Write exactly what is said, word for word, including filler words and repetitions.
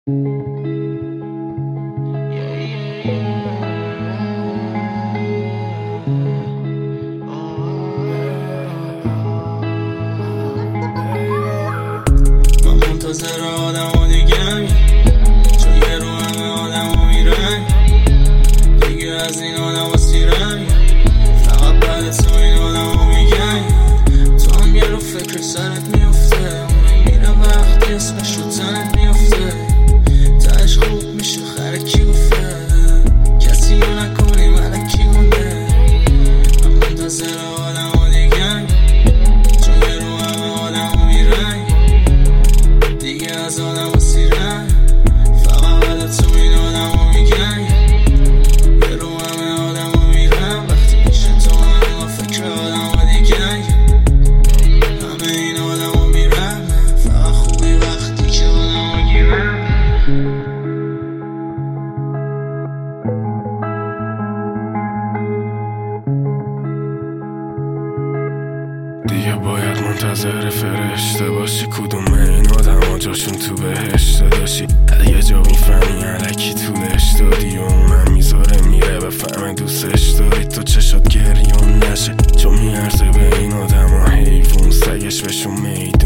منتظر آدم و دیگم، چون یه رو همه آدم و میرن دیگه. از این آدم و سیرم فقط بعد تو این آدم و میگن. تو هم یه رو فکر سرت میفته، اونه میره وقتی اسمش رو تنت میفته. تاش خوب میشه خرکی گفته، کسی رو نکنی ملکی گنده. من منتظر آدم و دیگم، چون یه رو همه آدم و میرن دیگه. از آدم و سیرن فقط بعد تو این آدم و میگن. یه رو همه آدم و میرن وقتی میشه تو همه فکر آدم و دیگن. همه این آدم و میرن فقط خوبی وقتی که آدم و گیرن. دیگه باید منتظر فرشته باشی کدوم این آدم ها جاشون تو بهشته داشی. یه جا میفهمی علکی طولش دادی و اونم میذاره میره بفهمه دوستش داری. تو چشات گریون نشه چون میارزه به این آدم ها حیوون سگش بهشون میده.